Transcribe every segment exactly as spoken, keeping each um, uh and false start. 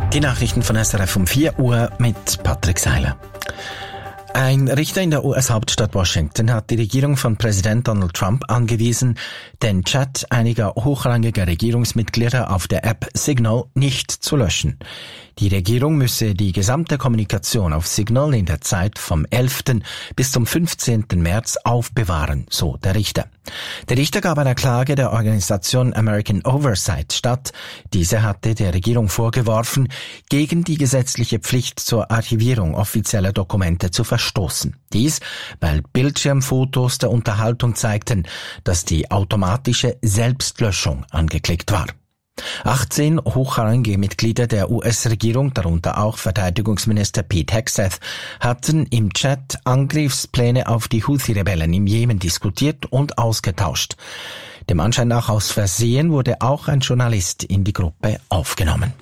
Die Nachrichten von S R F um vier Uhr mit Patrick Seiler. Ein Richter in der U S-Hauptstadt Washington hat die Regierung von Präsident Donald Trump angewiesen, den Chat einiger hochrangiger Regierungsmitglieder auf der App Signal nicht zu löschen. Die Regierung müsse die gesamte Kommunikation auf Signal in der Zeit vom elften bis zum fünfzehnten März aufbewahren, so der Richter. Der Richter gab einer Klage der Organisation American Oversight statt. Diese hatte der Regierung vorgeworfen, gegen die gesetzliche Pflicht zur Archivierung offizieller Dokumente zu verstoßen. Dies, weil Bildschirmfotos der Unterhaltung zeigten, dass die automatische Selbstlöschung angeklickt war. achtzehn hochrangige Mitglieder der U S-Regierung, darunter auch Verteidigungsminister Pete Hegseth, hatten im Chat Angriffspläne auf die Houthi-Rebellen im Jemen diskutiert und ausgetauscht. Dem Anschein nach aus Versehen wurde auch ein Journalist in die Gruppe aufgenommen.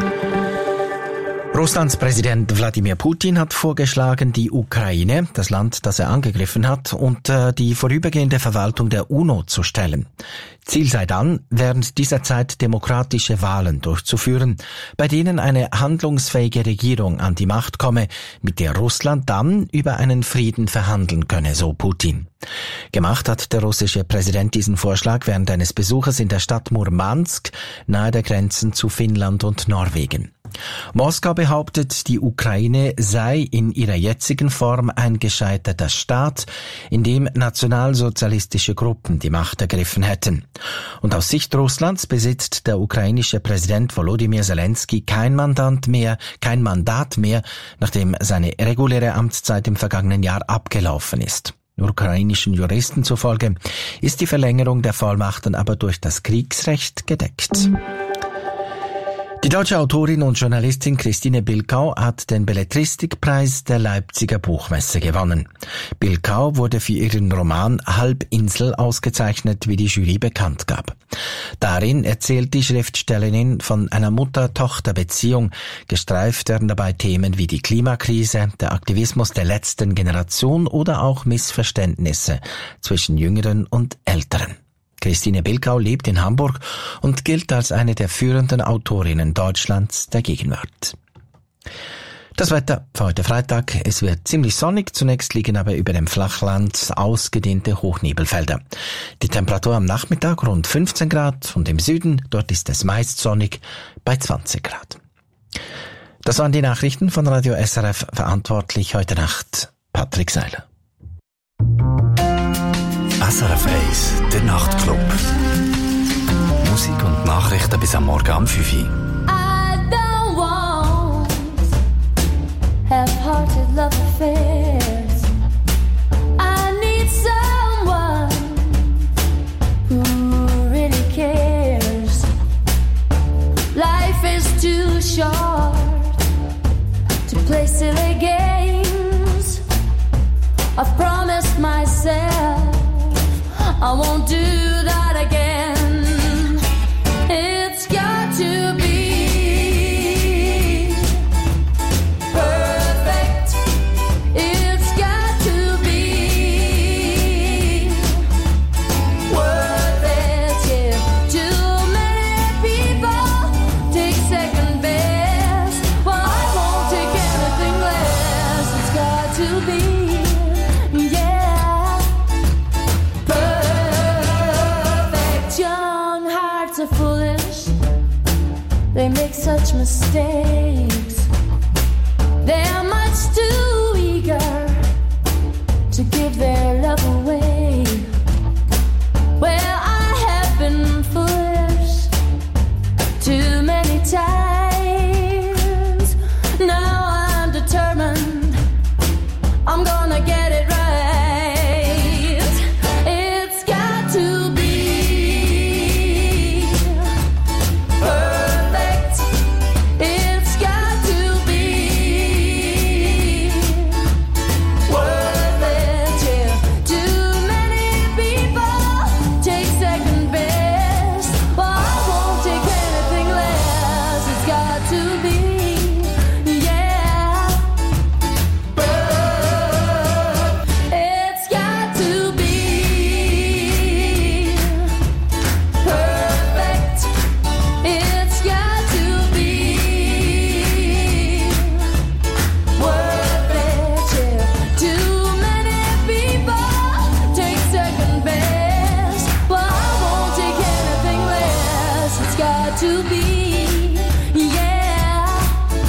Russlands Präsident Wladimir Putin hat vorgeschlagen, die Ukraine, das Land, das er angegriffen hat, unter die vorübergehende Verwaltung der UNO zu stellen. Ziel sei dann, während dieser Zeit demokratische Wahlen durchzuführen, bei denen eine handlungsfähige Regierung an die Macht komme, mit der Russland dann über einen Frieden verhandeln könne, so Putin. Gemacht hat der russische Präsident diesen Vorschlag während eines Besuches in der Stadt Murmansk, nahe der Grenzen zu Finnland und Norwegen. Moskau behauptet, die Ukraine sei in ihrer jetzigen Form ein gescheiterter Staat, in dem nationalsozialistische Gruppen die Macht ergriffen hätten. Und aus Sicht Russlands besitzt der ukrainische Präsident Volodymyr Zelensky kein Mandat mehr, kein Mandat mehr, nachdem seine reguläre Amtszeit im vergangenen Jahr abgelaufen ist. Ukrainischen Juristen zufolge ist die Verlängerung der Vollmachten aber durch das Kriegsrecht gedeckt. Die deutsche Autorin und Journalistin Christine Bilkau hat den Belletristikpreis der Leipziger Buchmesse gewonnen. Bilkau wurde für ihren Roman Halbinsel ausgezeichnet, wie die Jury bekannt gab. Darin erzählt die Schriftstellerin von einer Mutter-Tochter-Beziehung. Gestreift werden dabei Themen wie die Klimakrise, der Aktivismus der letzten Generation oder auch Missverständnisse zwischen Jüngeren und Älteren. Christine Bilkau lebt in Hamburg und gilt als eine der führenden Autorinnen Deutschlands der Gegenwart. Das Wetter für heute Freitag. Es wird ziemlich sonnig. Zunächst liegen aber über dem Flachland ausgedehnte Hochnebelfelder. Die Temperatur am Nachmittag rund fünfzehn Grad und im Süden, dort ist es meist sonnig, bei zwanzig Grad. Das waren die Nachrichten von Radio S R F, verantwortlich heute Nacht Patrick Seiler. S R F eins, der Nachtclub. Musik und Nachrichten bis am Morgen um fünf Uhr. I don't want half-hearted love affairs. I need someone who really cares. Life is too short to play silly games. I've promised myself I won't do that again. It's got to be perfect. It's got to be worth it. Yeah. Too many people take second best. Well, I won't take anything less. It's got to be. Are foolish, they make such mistakes. They are much too eager to give their love away. Well, I have been foolish too many times. Now I'm determined I'm gonna get it right. It's got to be worth it, yeah. Too many to be, yeah,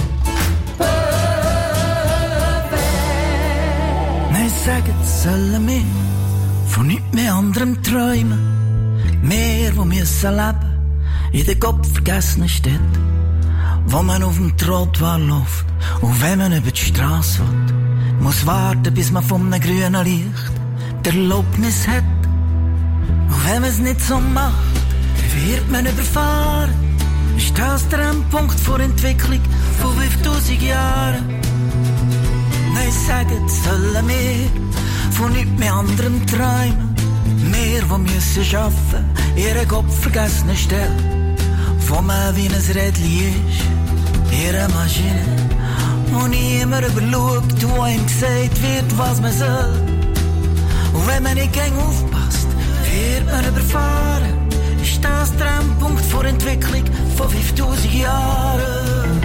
perfect. Nein, sagen's sollen wir von nichts mehr anderem träumen. Wir, die müssen leben in der gottvergessenen Stadt, wo man auf dem Trottoir läuft und wenn man über die Strasse will, muss warten, bis man von einem grünen Licht die Erlaubnis hat. Und wenn man es nicht so macht, wird man überfahren. Ist das der Endpunkt vor Entwicklung von fünftausend Jahren? Nein, sagen, sollen wir von nichts mehr anderem träumen. Wir, die müssen arbeiten, ihre gottvergessene Stelle, wo man wie ein Rädchen ist, ihre Maschine, wo niemand überschaut, wo ihm gesagt wird, was man soll. Und wenn man nicht gegen aufpasst, wird man überfahren. Ist das der Endpunkt vor Entwicklung von fünftausend Jahren?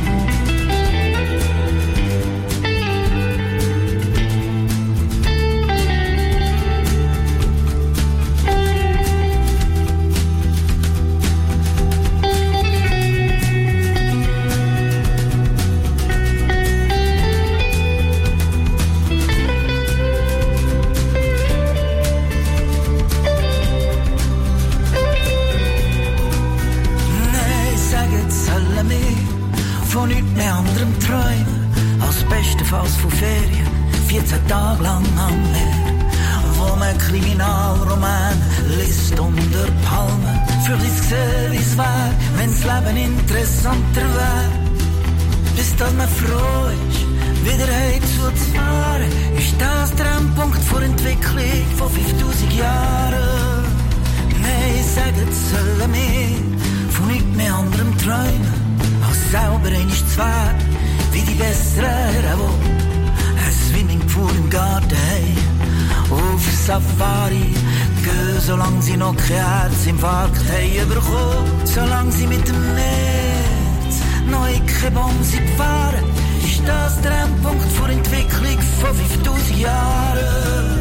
Von nichts mehr anderem träumen, als bestenfalls von Ferien, vierzehn Tage lang am Meer, wo man Kriminalroman liest unter Palmen. Für uns gesehen, wie es wär, wenn's Leben interessanter wär. Bis dass man froh ist, wieder heimzufahren. Ist das der Endpunkt vor Entwicklung von fünftausend Jahren? Nein, sagen, sollen wir von nichts mehr anderem träumen, als selber einmal zu werden, wie die Besseren, wo ein Swimmingpool im Garten haben, auf Safari gehen, solange sie noch kein Herzinfarkt haben bekommen, solange sie mit dem Netz noch in keine Bombe fahren, ist das der Endpunkt vor Entwicklung von fünftausend Jahren.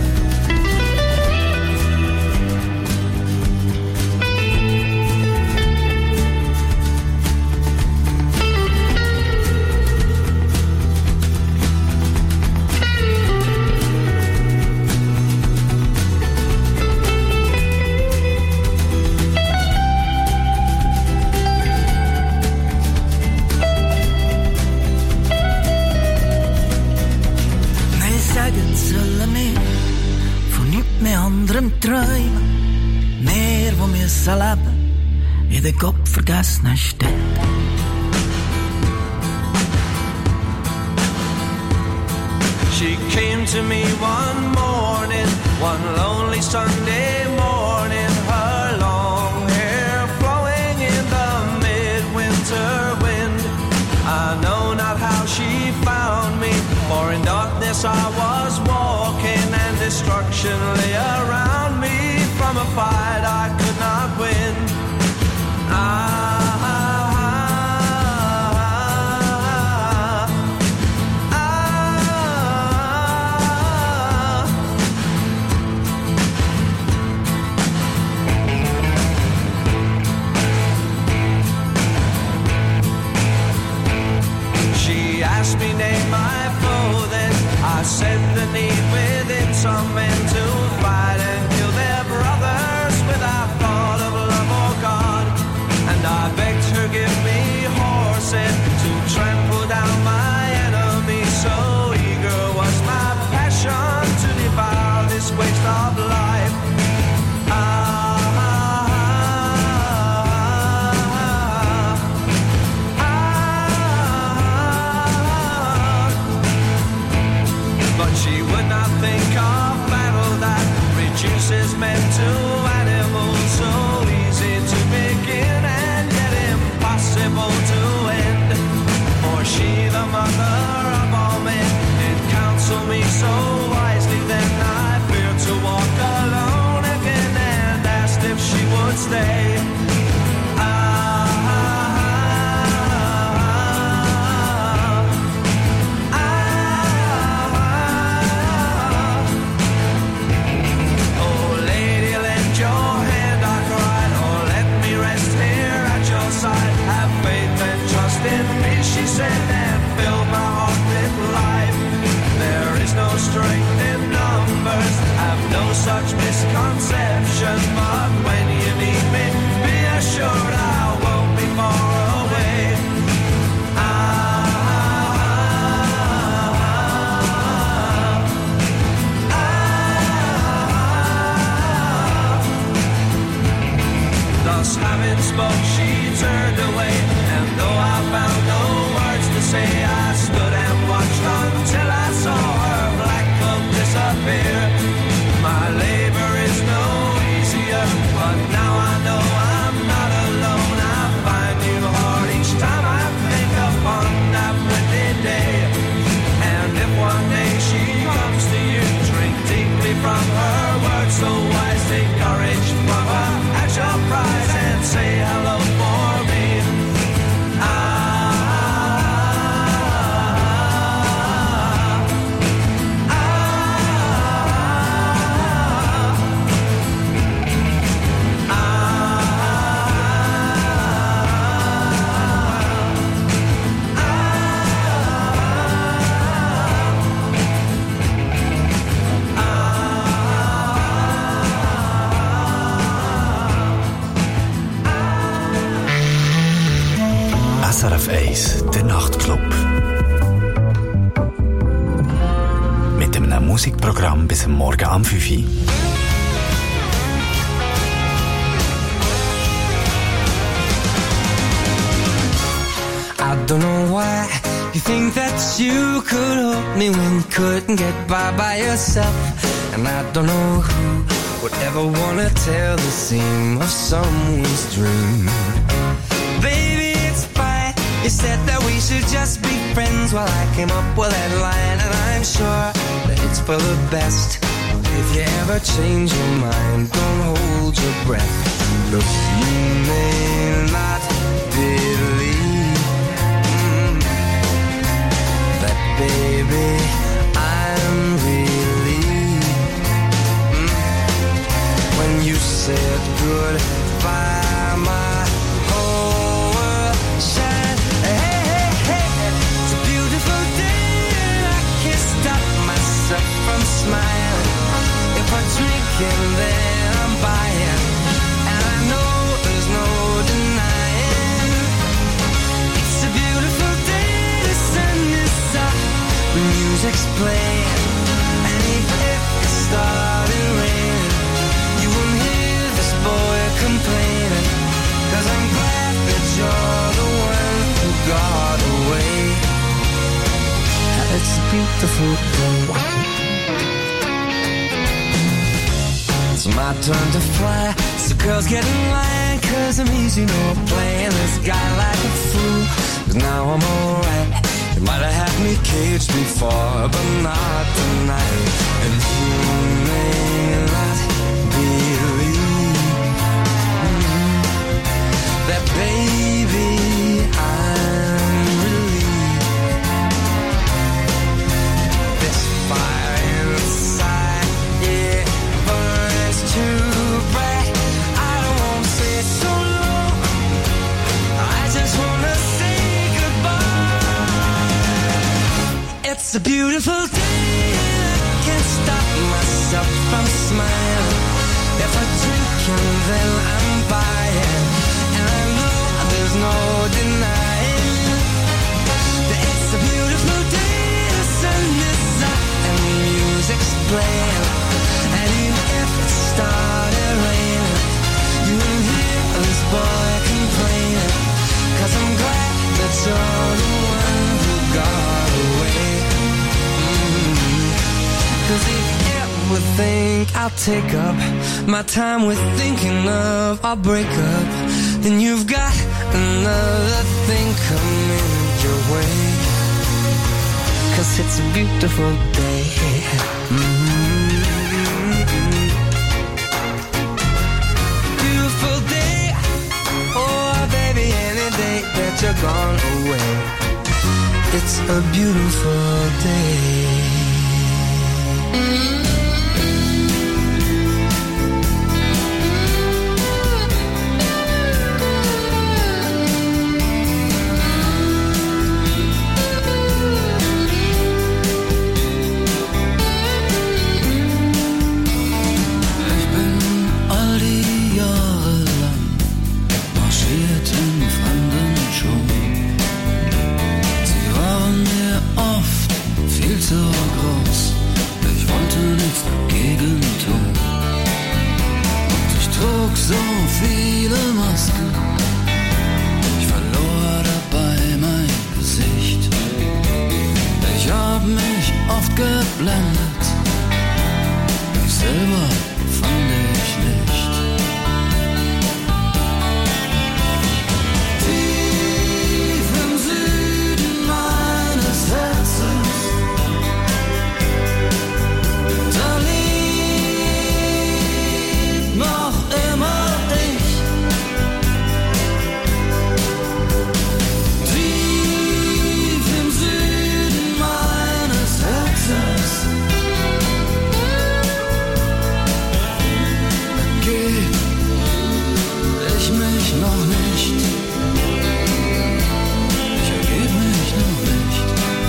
Träumen, mehr, wo müssen leben in der gottvergessenen Stadt. She came to me one morning, one lonely Sunday morning, her long hair flowing in the midwinter wind. I know not how she found me, for in darkness I was walking and destruction lay around me. From a fight I could not win. Ah, ah, ah, ah. She asked me name my foe, then I said the need within some men to fight and kill their brothers without thought of love or God. And I begged her give me horses to trample down my enemies. So eager was my passion to devour this waste of life. Ah, ah, ah, ah. But she would not think of battle that reduces men to animals, so easy to begin and yet impossible to end. For she, the mother of all men, did counsel me so wisely. Then I feared to walk alone again and asked if she would stay. Ah, ah, ah, ah. Oh, lady, lend your hand, I cried, or let me rest here at your side. conception. But when you need me, be assured I won't be far away. Thus having spoke, she turned away, and though I found no words to say, I stood and watched until I saw her black cloak disappear. My labor is no easier, but now I know I'm not alone. I find you hard each time I think upon that windy day. And if one day she comes to you, drink deeply from her words so wise, take courage from her at your prize and say hello for me. S R F eins, der Nachtclub. Mit einem Musikprogramm bis am Morgen am fünf Uhr. I don't know why you think that you could help me when you couldn't get by by yourself. And I don't know who would ever wanna tell the seam of someone's dream. Baby, it's fine. You said that we should just be friends. Well, I came up with that line, and I'm sure that it's for the best. If you ever change your mind, don't hold your breath. Look, you may not believe mm, that, baby, I'm relieved mm, when you said goodbye, my whole world shined. Hey, hey, hey, it's a beautiful day, and I can't stop myself from smiling. If I drink and then I'm buying, and I know there's no denying. It's a beautiful day, the sun is up, the music's playing, and even if it started raining, you won't hear this boy complaining, 'cause I'm glad that you're the one who got away. It's a beautiful day. It's my turn to fly, so girls get in line, 'cause I'm easy, no playing this guy like a fool. 'Cause now I'm alright. You might have had me caged before, but not tonight. And you may not believe mm, that, baby, I'm relieved. This fire inside, yeah, burns too bright. I don't wanna stay so long, I just wanna say goodbye. It's a beautiful day, and I can't stop myself from smiling. If I drink and then I'm buying, and I know there's no denying that it's a beautiful day, the sun is up and the music's playing, and even if it started raining, you won't hear this boy complaining, 'cause I'm glad that you're the one who got away. Mm-hmm. 'Cause if you ever think I'll take up my time with thinking of our breakup, then you've got another thing coming your way. 'Cause it's a beautiful day. Mm-hmm. Beautiful day. Oh, baby, any day that you're gone away, it's a beautiful day. I've been trug so viele Masken, ich verlor dabei mein Gesicht. Ich hab mich oft geblendet, mich selber fand ich nicht. Tief im Süden meines Herzens, da liegt noch immer ich. Tief im Süden meines Herzens geb ich mich noch nicht. Ich ergeb mich noch nicht.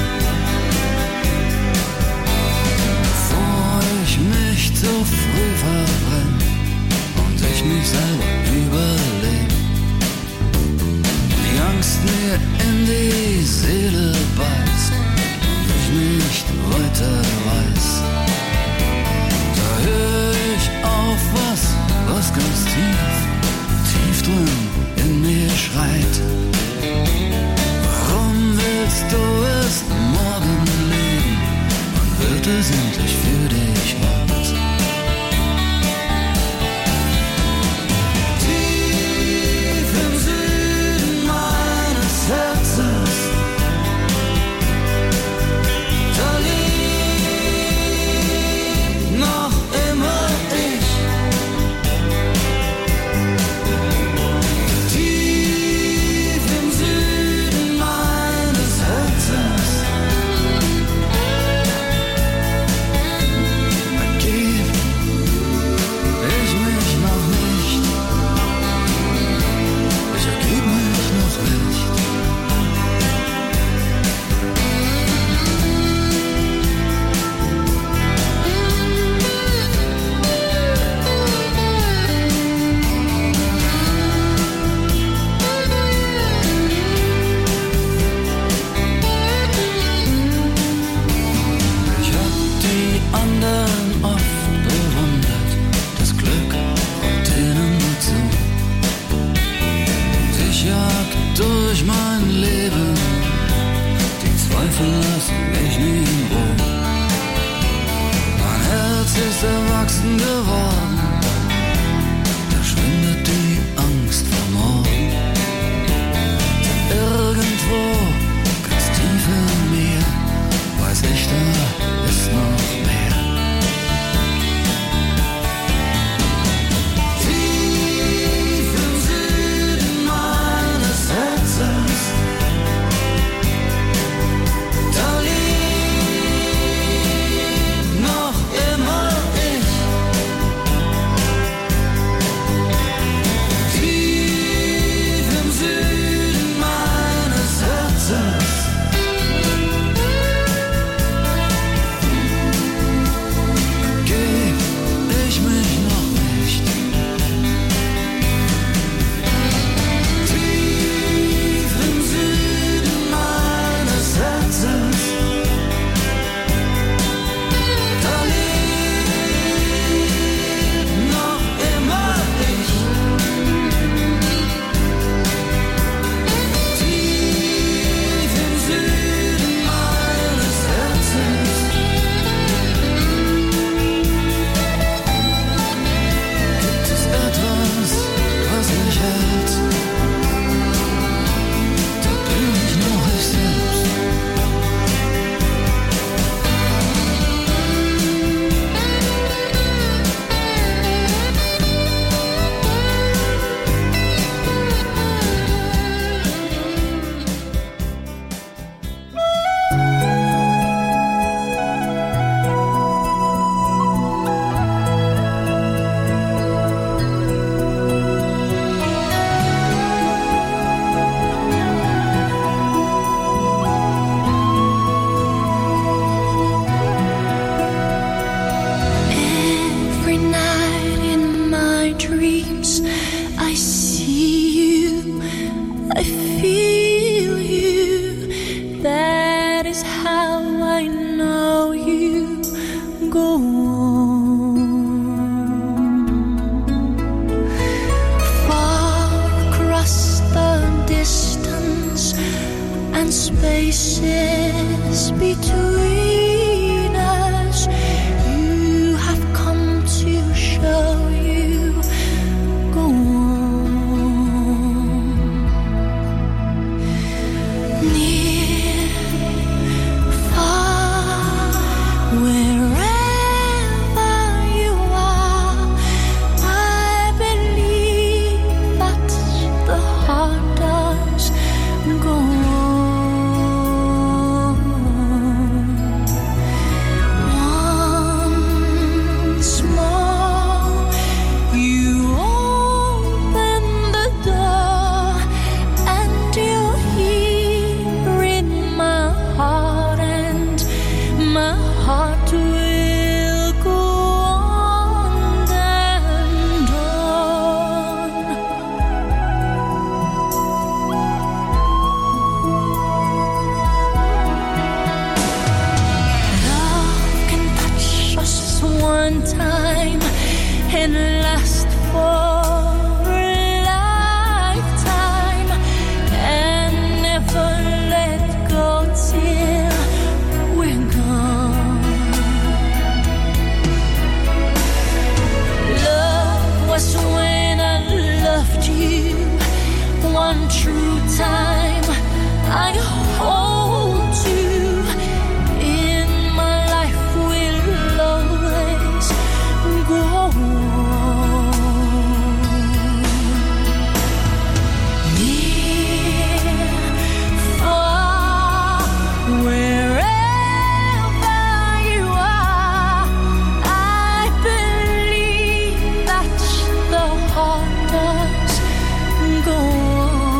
Bevor ich mich zu früh verbrenne und ich mich selber überlebe, die Angst mir in die Seele beißt und ich nicht weiter weiß, da hör ich auf was, was ganz tief, tief drin in mir schreit. Warum willst du es morgen leben? Wann wird es endlich für dich hart? Tief im Süden meines Herzens, da liegt noch immer ich. Tief im Süden meines Herzens ergeb ich mich noch nicht. Ich ergeb mich noch nicht. Ich hab die anderen oft bewundert, das Glück kommt ihnen nur zu. Und ich jag durch mein Leben, die Zweifel lassen mich nie in Ruhe. Mein Herz ist erwachsen geworden, da schwindet die Angst vor morgen. Irgendwo, ganz tief in mir, weiß ich, da ist noch mehr. Tief im Süden meines Herzens, da liegt noch immer ich. spaces between us. You have come to show you. Go on. Near, far, wherever you are, I believe that the heart does go on. Once more, you open the door, and you're here in my heart, and my heart will go on and on. Love can touch us one time and last for a lifetime, and never let go till we're gone. Love was when I loved you one true time. I hold you in my life, will always go on. Near, far, wherever you are, I believe that the heart does go on.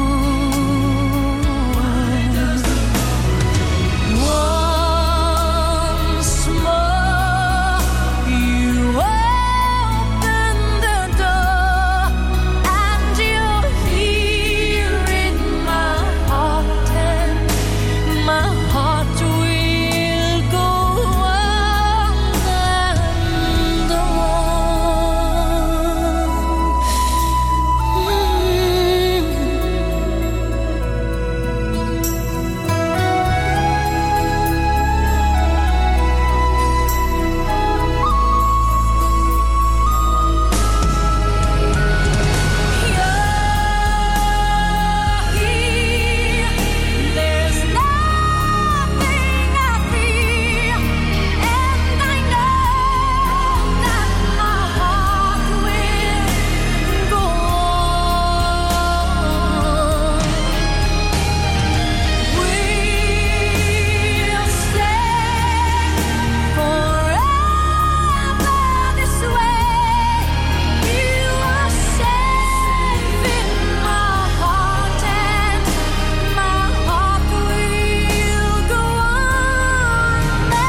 Once more, you open the door, and you're here in my heart, and my heart will go on and there's nothing I fear, and I know that my heart will go on. We'll stay forever this way. You are safe in my heart, and my heart will go on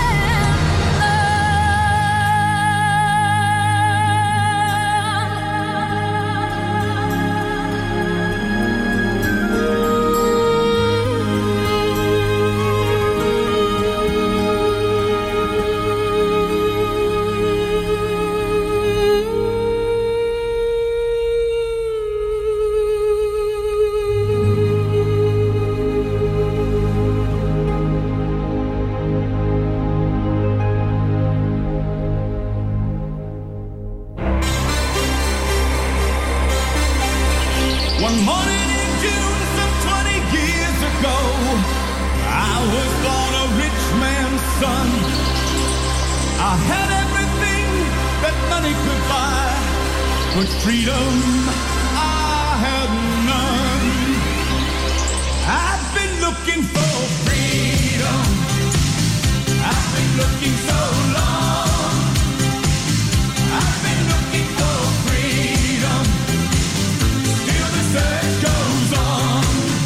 One morning in June, some twenty years ago, I was born a rich man's son. I had everything that money could buy, but freedom I had none. I've been looking for freedom. I've been looking so long. I've been looking for freedom. Still the search goes on.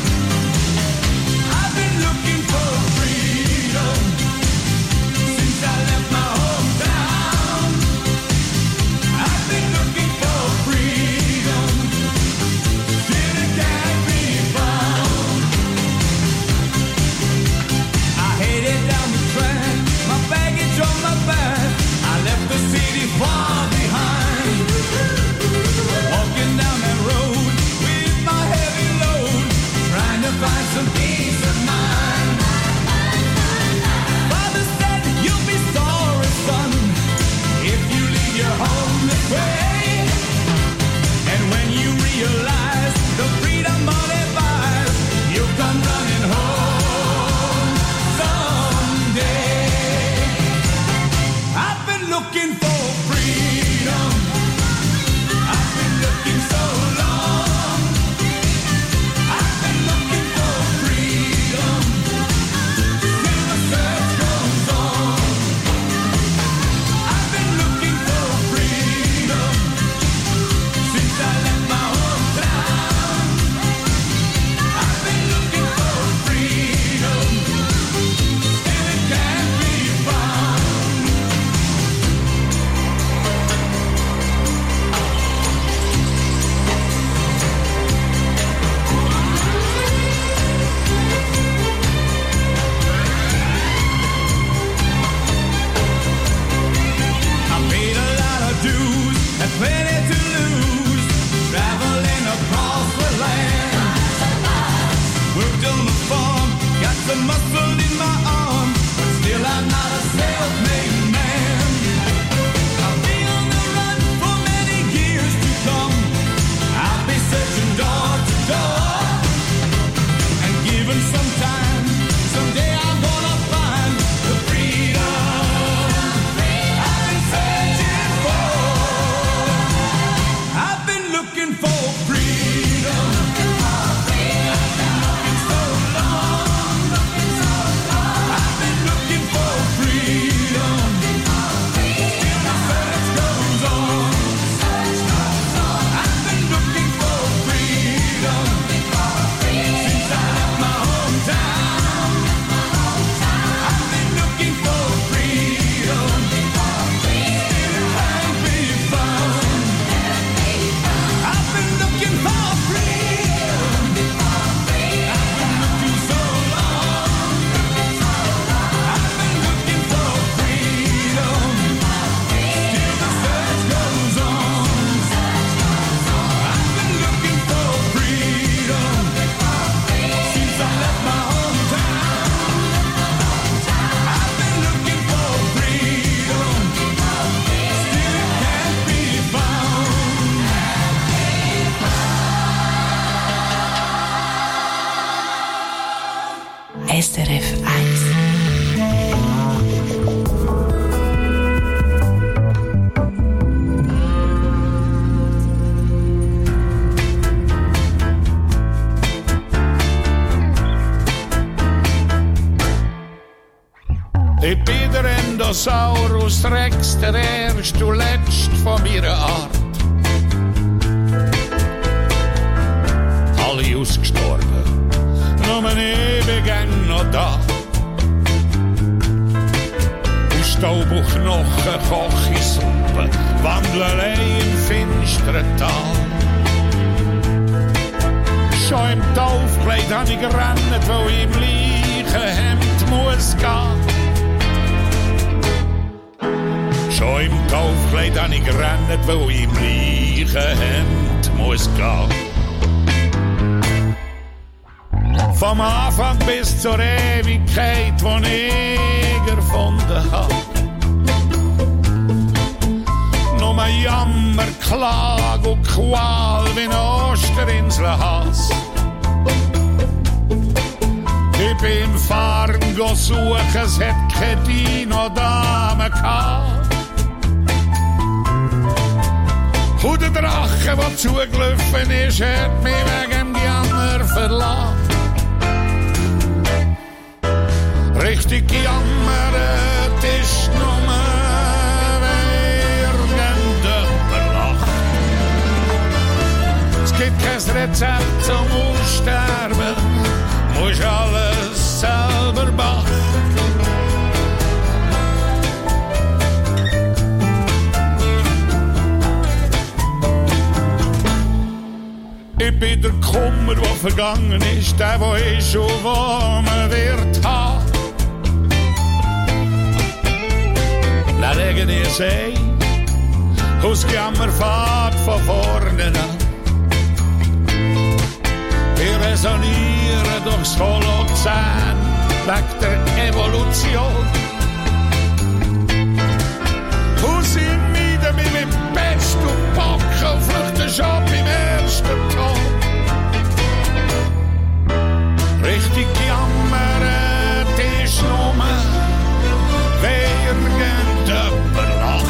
I've been looking for freedom since I left my hometown. I've been looking for freedom, still it can't be found. I headed down the track, my baggage on Tyrannosaurus Rex, der erste und letzte von meiner Art. Alle ausgestorben, nur ein Ewiggang noch da. Aus Staub und Knochen koche ich Suppe, wandle allein im finsteren Tal. Schon im Taufkleid hab ich gerannt, wo ich im Leichenhemd muss gehen. Schon im Taufkleid hab ich gerannt, wo ich im Leichenhemd muss gehen. Vom Anfang bis zur Ewigkeit, wo ich erfunden hab. Nur Jammer, Klag und Qual wie ein Osterinselhass. Ich bin im Fahren go suchen, es hat keine Dino-Dame gehabt. Und der Drache, der zugelaufen ist, hat mich wegen dem Jammer verlassen. Richtig jammert ist nur, wer irgendjemand lacht. Es gibt kein Rezept zum Aussterben, musst alles selber machen. Ich bin der Kummer, der vergangen ist, der, der ist und wo man wird haben. Dann legen ihr See, aus Jammerfahrt von vorne an. Wir resonieren durchs Holozän, wegen der Evolution. Und sie meiden mich mit Pest und Pocken und flüchten schon beim ersten Ton. Richtig jammert ist nur, wer irgendjemand lacht.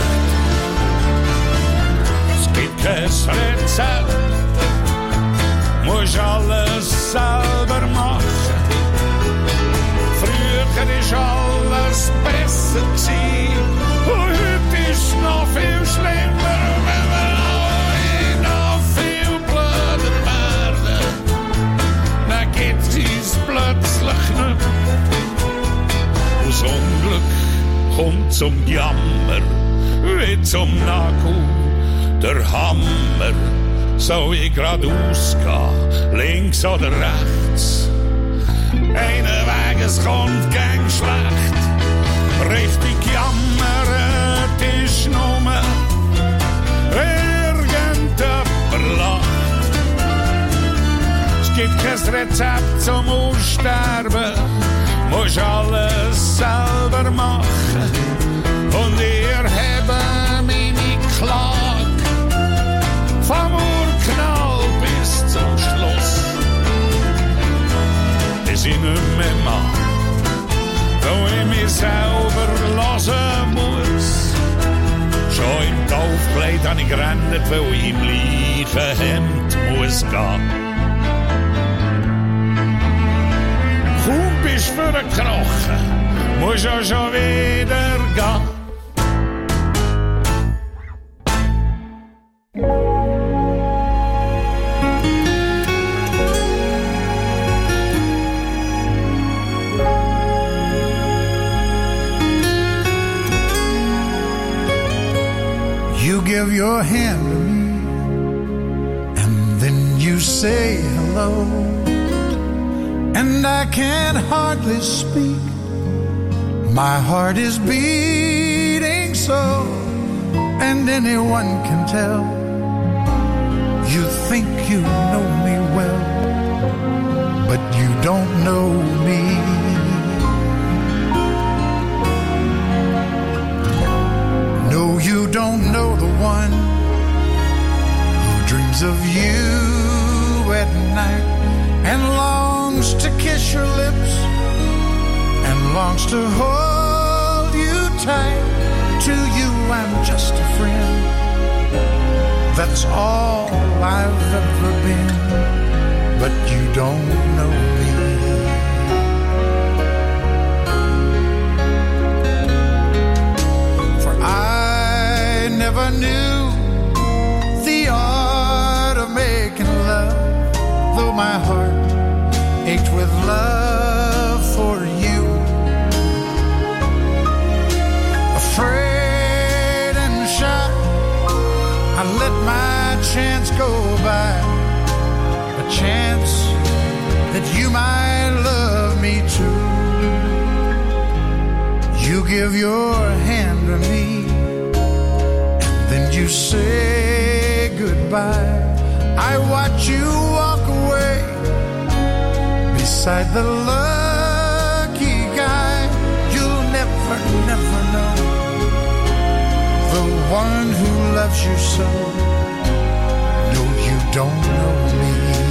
Es gibt kein Rezept, musst alles selber machen. Früher ist alles besser gewesen, und heute ist noch viel schlimmer, wenn wir alle noch viel blöder werden. Dann gibt es plötzlich nicht. Aus Unglück kommt zum Jammer, wie zum Nagel der Hammer. Soll ich geradeaus gehen, links oder rechts? Einer Weg, es kommt gang schlecht. Richtig jammert ist nur, irgendjemand lacht. Es gibt kein Rezept zum Aussterben, musst alles selber machen. Und ihr habt meine Klage vom Urknall bis zum Schluss. Bis ich nicht mehr mag, wo ich mich selber lassen muss. Schon im Taufkleid hab ich gerannt, wo ich im Leichenhemd muss gehen. Kaum bist du für den Knochen, musst du schon wieder gehen. You give your hand to me, and then you say hello, and I can hardly speak. My heart is beating so, and anyone can tell. You think you know me well, but you don't know me. No, you don't know the one who dreams of you at night and longs to kiss your lips and longs to hold you tight. To you I'm just a friend, that's all I've ever been, but you don't know me. knew the art of making love, though my heart ached with love for you. Afraid and shy, I let my chance go by, a chance that you might love me too. You give your hand to me, and then you say goodbye. I watch you walk away beside the lucky guy. You'll never, never know the one who loves you so. No, you don't know me.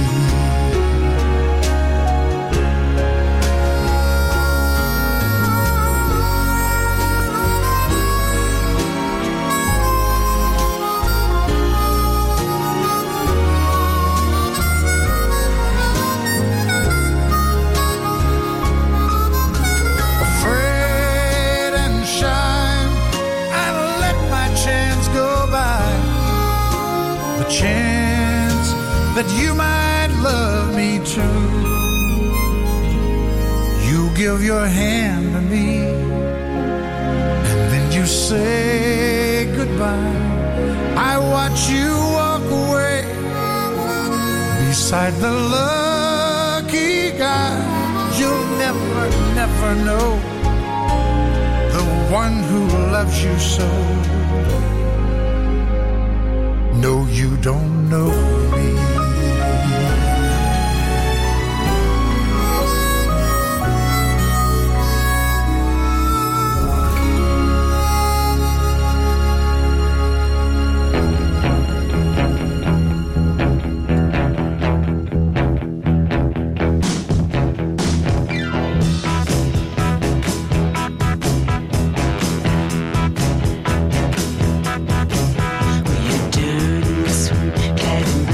Chance that you might love me too. You give your hand to me, and then you say goodbye. I watch you walk away beside the lucky guy. You'll never, never know the one who loves you so. No, you don't know me. Getting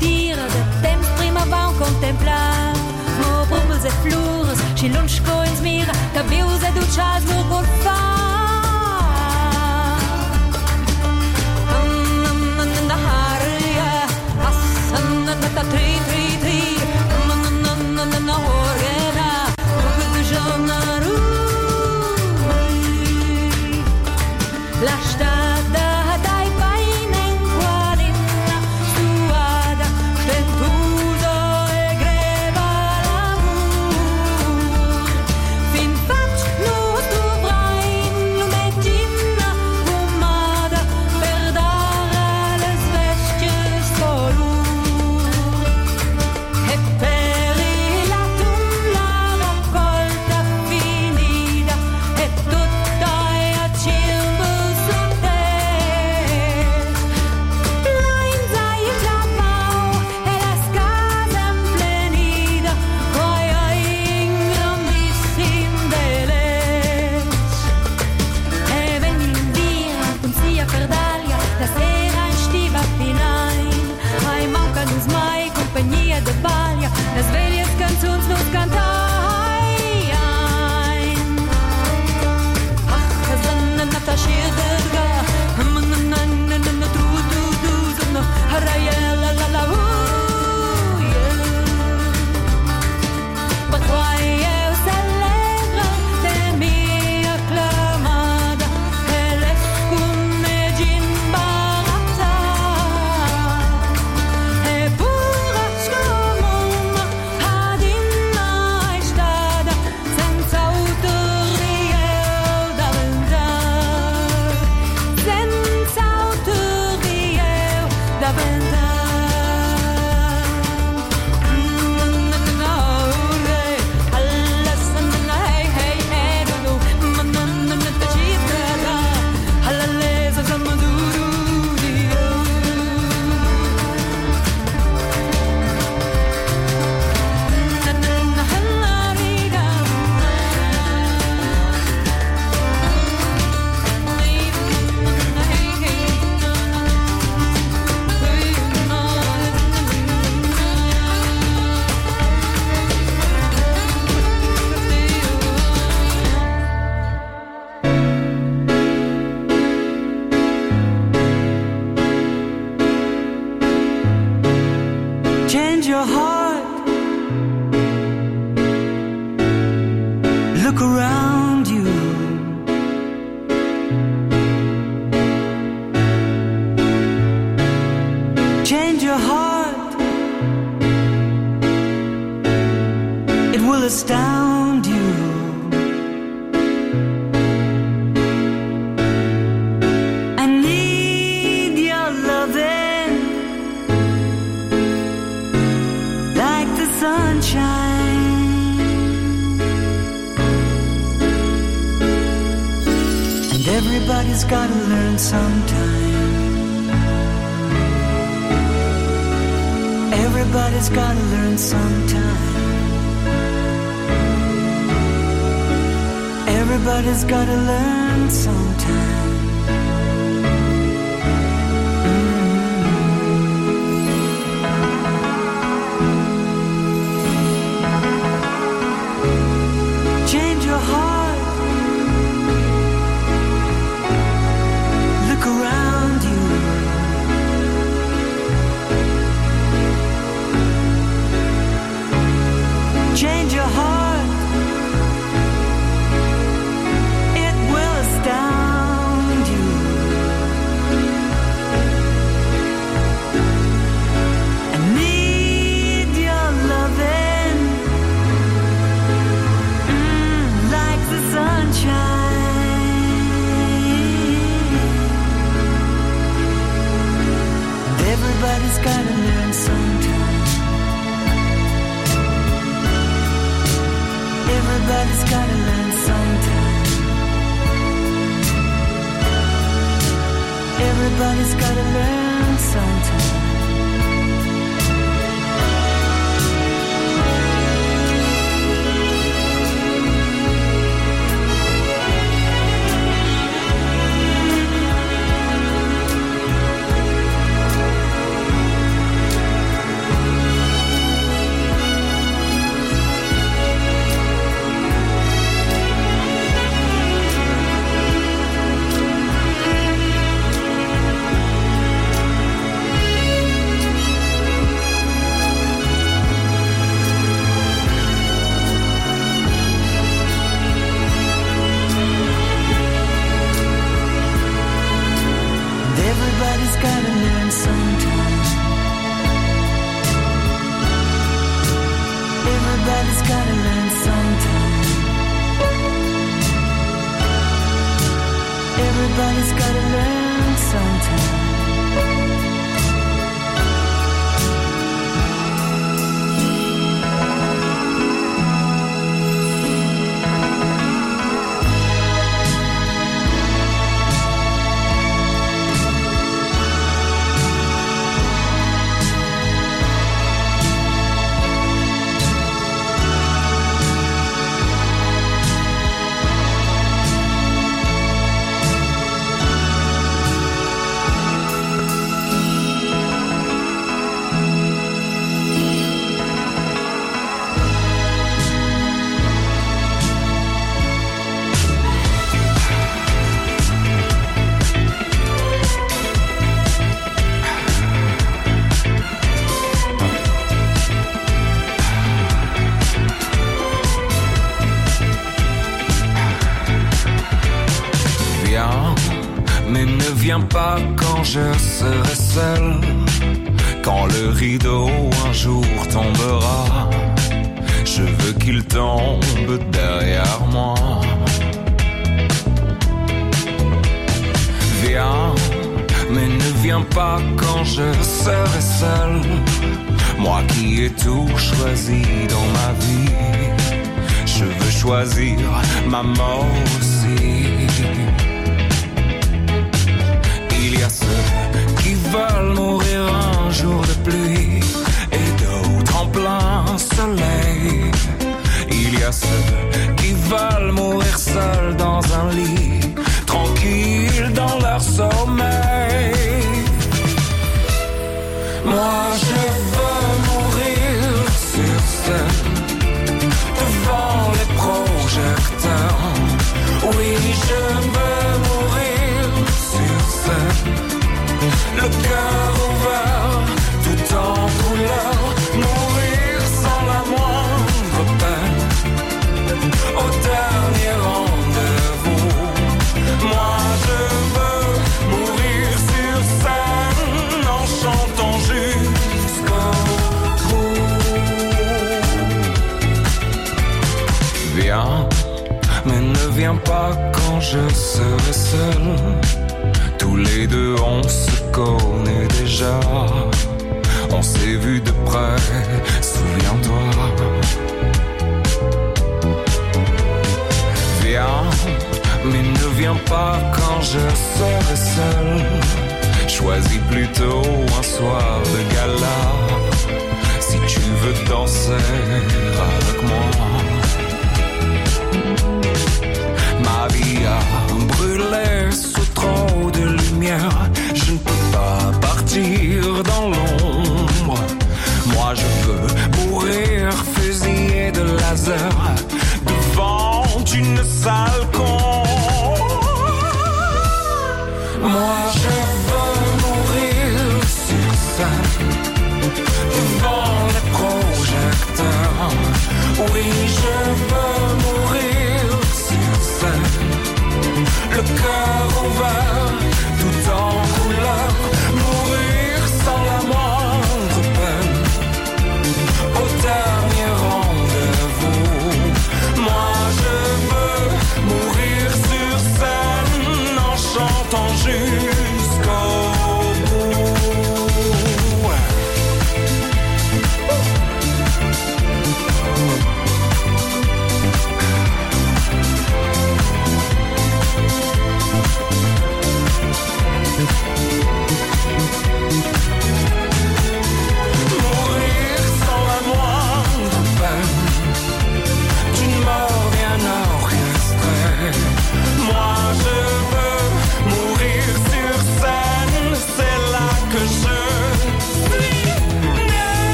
tira de temps prima van contemplar. Mo brummels e flores, și lunșco ins mira, ca bius e ducias nur col fa. Na haria, assan na ta tri tri tri, na na na na na horena, cu jonaru. La strada dai paine in qualina suada, stentuso e greva l'amor. Fin fac nu tu vrain lumetina fumada per dare alle svesties color. E per la tulla raccolta finita e tutta è a circo. De balja, las velias canzons nos cantai ein. Ach, zanna na ta shirga, manna na na na tu tu tu zanna haraya la la la u. But why eu celebra de mia clamada, eles kunne gin barata. E pura scomona ad inna estada, senza autorieu da vendar, senza autorieu da vendar. Change your heart. Look around you. Change your heart. It will astound you. I need your loving like the sunshine. And everybody's gotta learn sometime. Everybody's gotta learn sometime. Everybody's gotta learn sometime. Change your heart. Look around you. Change your heart. It will astound you. I need your loving mm, like the sunshine. And everybody's gotta learn sometime. Everybody's gotta learn sometime. Everybody's gotta learn sometime. viens pas quand je serai seul, quand le rideau un jour tombera. Je veux qu'il tombe derrière moi. Viens, mais ne viens pas quand je serai seul, moi qui ai tout choisi dans ma vie. Je veux choisir ma mort aussi. Il y a ceux qui veulent mourir un jour de pluie et d'autres en plein soleil. Il y a ceux qui veulent mourir seuls dans un lit, tranquilles dans leur sommeil. Moi je veux mourir sur scène, devant les projecteurs. Oui, je veux mourir sur scène, le cœur ouvert, tout en couleur. Mourir sans la moindre peine, au dernier rendez-vous. Moi je veux mourir sur scène, en chantant jusqu'au bout. Viens, mais ne viens pas quand je serai seul. Tous les deux on se connaît déjà, on s'est vu de près, souviens-toi. Viens, mais ne viens pas quand je serai seul. Choisis plutôt un soir de gala, si tu veux danser avec moi. Ma vie a brûlé sous trop de lumière, je ne peux pas partir dans l'ombre. Moi je veux mourir fusillé de laser devant une salle con. Moi je veux mourir sur scène, devant les projecteurs. Oui, je veux mourir sur scène, le cœur ouvert, tout en couleur. Mourir sans la moindre peine, au dernier rendez-vous. Moi je veux mourir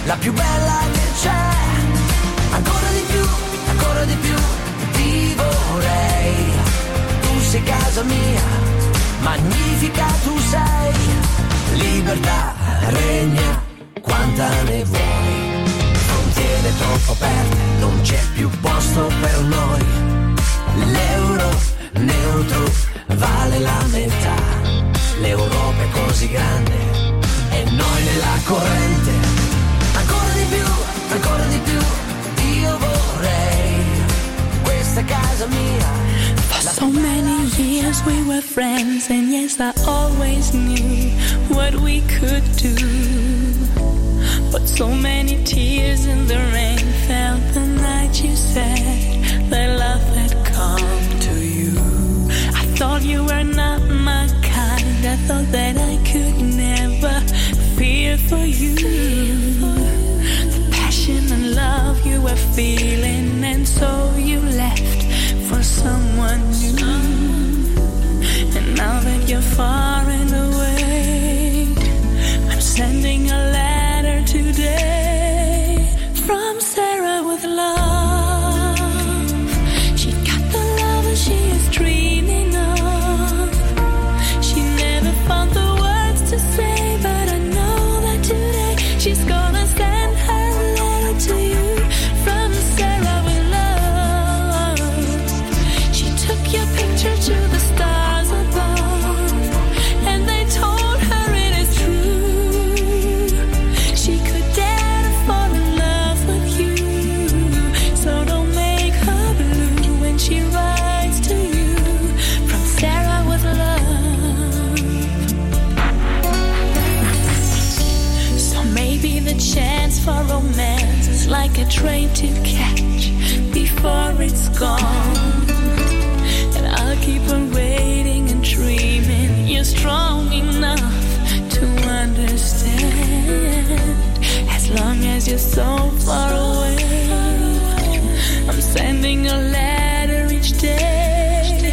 la più bella che c'è. Ancora di più, ancora di più, ti vorrei. Tu sei casa mia, magnifica tu sei. Libertà regna, quanta ne vuoi. Frontiere troppo aperte, non c'è più posto per noi. L'euro neutro vale la metà. L'Europa è così grande e noi nella corrente. Ancora di più, ancora di più, io vorrei. Questa è casa mia. For so many years we were friends, and yes, I always knew what we could do. But so many tears in the rain fell the night you said that love had come to you. I thought you were not my kind, I thought that I could never fear for you. The passion and love you were feeling, and so you left for someone new. And now that you're far and away, I'm sending a letter today from Sarah with love. She got the love that she is dreaming of. She never found the words to say, but I know that today she's gonna send her a letter to you from Sarah with love. She took your picture to the stars above, and they told her it is true. She could dare to fall in love with you, so don't make her blue when she writes to you from Sarah with love. So maybe the chance for romance is like a train to catch before it's gone. And I'll keep on waiting and dreaming you're strong enough to understand. As long as you're so far away, I'm sending a letter each day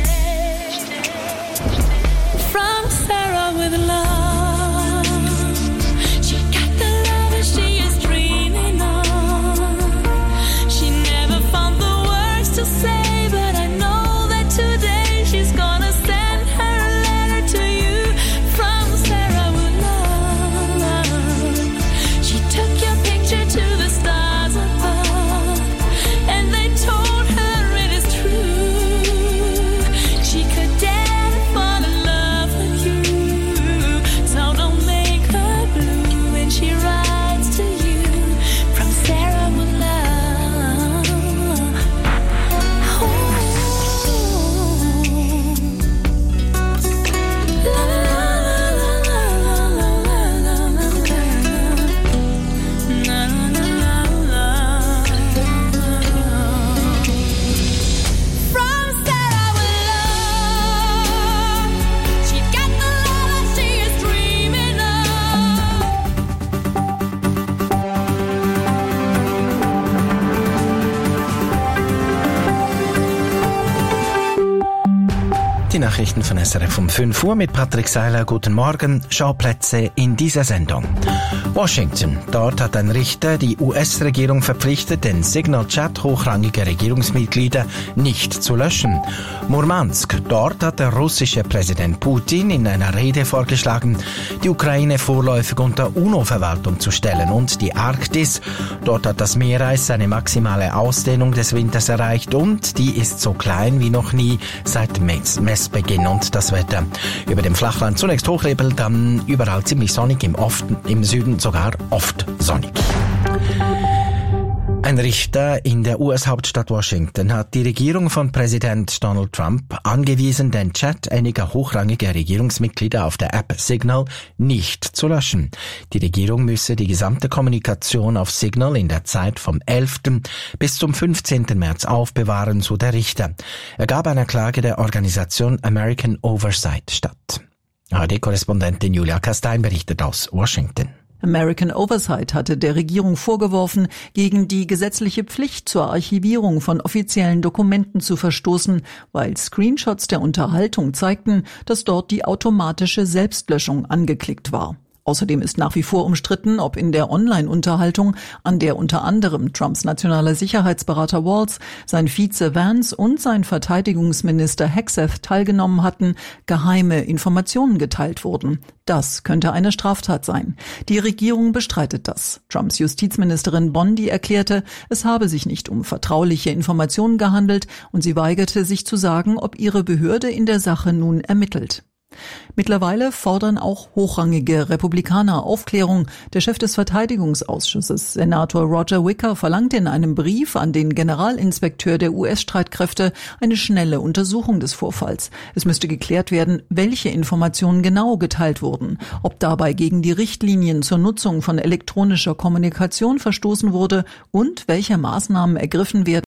from Sarah with love. She got the love that she is dreaming of. She never found the words to say, but I know that today she's gonna send her a letter to you from Sarah with love. She took your picture to the stars above, and they told her it is true. She could dare to fall in love with you, so don't make her blue when she writes to you from Sarah with love. Oh. La, la, la, la, la, la, la, la, la, la. From Sarah with love. She got the love that she is dreaming Die Nachrichten von S R F um fünf Uhr mit Patrick Seiler. Guten Morgen. Schauplätze in dieser Sendung. Washington. Dort hat ein Richter die U S-Regierung verpflichtet, den Signal-Chat hochrangiger Regierungsmitglieder nicht zu löschen. Murmansk. Dort hat der russische Präsident Putin in einer Rede vorgeschlagen, die Ukraine vorläufig unter UNO-Verwaltung zu stellen. Und die Arktis. Dort hat das Meereis seine maximale Ausdehnung des Winters erreicht und die ist so klein wie noch nie seit Mess Messbeginn. Und das Wetter über dem Flachland zunächst Hochnebel, dann überall ziemlich sonnig, im, oft, im Süden sogar oft sonnig. Ein Richter in der U S-Hauptstadt Washington hat die Regierung von Präsident Donald Trump angewiesen, den Chat einiger hochrangiger Regierungsmitglieder auf der App Signal nicht zu löschen. Die Regierung müsse die gesamte Kommunikation auf Signal in der Zeit vom elften bis zum fünfzehnten März aufbewahren, so der Richter. Er gab einer Klage der Organisation American Oversight statt. A R D-Korrespondentin Julia Kastein berichtet aus Washington. American Oversight hatte der Regierung vorgeworfen, gegen die gesetzliche Pflicht zur Archivierung von offiziellen Dokumenten zu verstoßen, weil Screenshots der Unterhaltung zeigten, dass dort die automatische Selbstlöschung angeklickt war. Außerdem ist nach wie vor umstritten, ob in der Online-Unterhaltung, an der unter anderem Trumps nationaler Sicherheitsberater Waltz, sein Vize Vance und sein Verteidigungsminister Hegseth teilgenommen hatten, geheime Informationen geteilt wurden. Das könnte eine Straftat sein. Die Regierung bestreitet das. Trumps Justizministerin Bondi erklärte, es habe sich nicht um vertrauliche Informationen gehandelt und sie weigerte sich zu sagen, ob ihre Behörde in der Sache nun ermittelt. Mittlerweile fordern auch hochrangige Republikaner Aufklärung. Der Chef des Verteidigungsausschusses, Senator Roger Wicker, verlangte in einem Brief an den Generalinspekteur der U S-Streitkräfte eine schnelle Untersuchung des Vorfalls. Es müsste geklärt werden, welche Informationen genau geteilt wurden, ob dabei gegen die Richtlinien zur Nutzung von elektronischer Kommunikation verstoßen wurde und welche Maßnahmen ergriffen werden,